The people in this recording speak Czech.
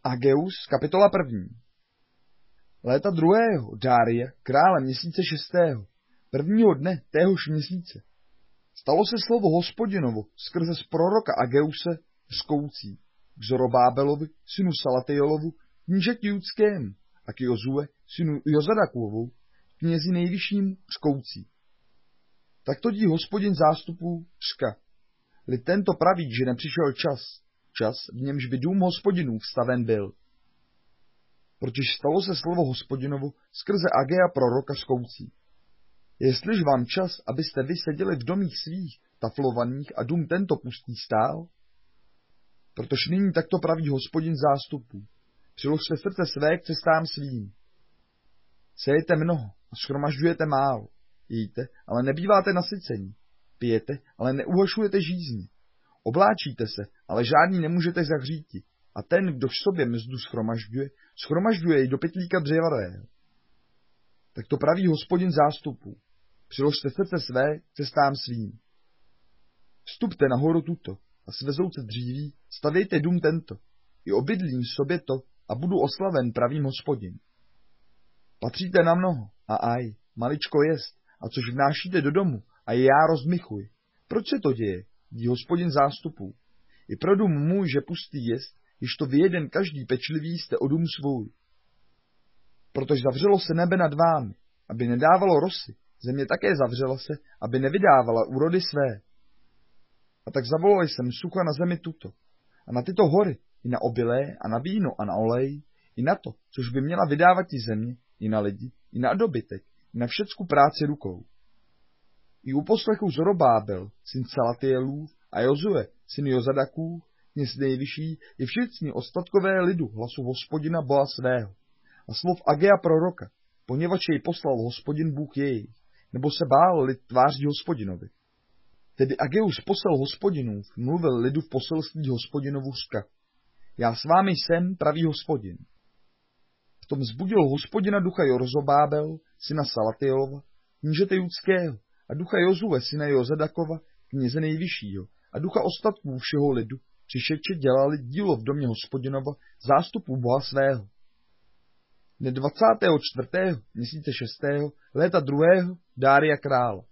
Ageus, kapitola 1. Léta 2. Dária, krále měsíce 6. prvního dne téhož měsíce. Stalo se slovo Hospodinovo skrze z proroka Ageuse skoucí k Zorobábelovi, synu Salatejolovu, knížeti judskému, a k Jozue, synu Jozadakovu, knězi nejvyšším skoucí. Tak to dí Hospodin zástupů řka. Lid tento praví, že nepřišel čas, v němž by dům Hospodinův staven byl. Protiž stalo se slovo Hospodinovo skrze Agea proroka skoucí. Jestliž vám čas, abyste vy seděli v domích svých, taflovaných a dům tento pustý stál? Protože nyní takto praví Hospodin zástupů. Přiložte srdce své k cestám svým. Sejete mnoho a shromažďujete málo. Jíte, ale nebýváte nasycení. Pijete, ale neuhašujete žízni. Obláčíte se, ale žádný nemůžete zahříti. A ten, kdo v sobě mzdu shromažďuje ji do pytlíka dřevarého. Tak to praví Hospodin zástupů. Přiložte srdce své k cestám svým. Vstupte na horu tuto a svezouce dříví, stavějte dům tento. I obydlím sobě to a budu oslaven, pravým Hospodin. Patříte na mnoho a aj, maličko jest, a což vnášíte do domu a já rozdmychuji. Proč se to děje? Dí Hospodin zástupů. I pro dům můj, že pustý jest, již to vy jeden každý pečlivý jste o dům svůj. Protože zavřelo se nebe nad vámi, aby nedávalo rosy, země také zavřela se, aby nevydávala úrody své. A tak zavolal jsem sucha na zemi tuto, a na tyto hory, i na obilé, a na víno, a na olej, i na to, což by měla vydávat i země, i na lidi, i na dobytek, i na všecku práci rukou. I uposlechl Zorobábel, syn Salatielův, a Jozue, syn Jozadakův, kněz nejvyšší, i všichni ostatkové lidu hlasu Hospodina Boha svého. A slov Agea proroka, poněvadž jej poslal Hospodin Bůh jej, nebo se bál lid tváří Hospodinovi. Tedy Ageus posel Hospodinův, mluvil lidu v poselství Hospodinovu řka. Já s vámi jsem, pravý Hospodin. V tom vzbudil Hospodina ducha Jorozobábel, syna Salatielova, knížete judského, a ducha Jozue, syna Jozadakova, kněze nejvyššího, a ducha ostatků všeho lidu, přišedče dělali dílo v domě Hospodinova, zástupu Boha svého. Dne 24. měsíce 6. léta 2. Dária krála.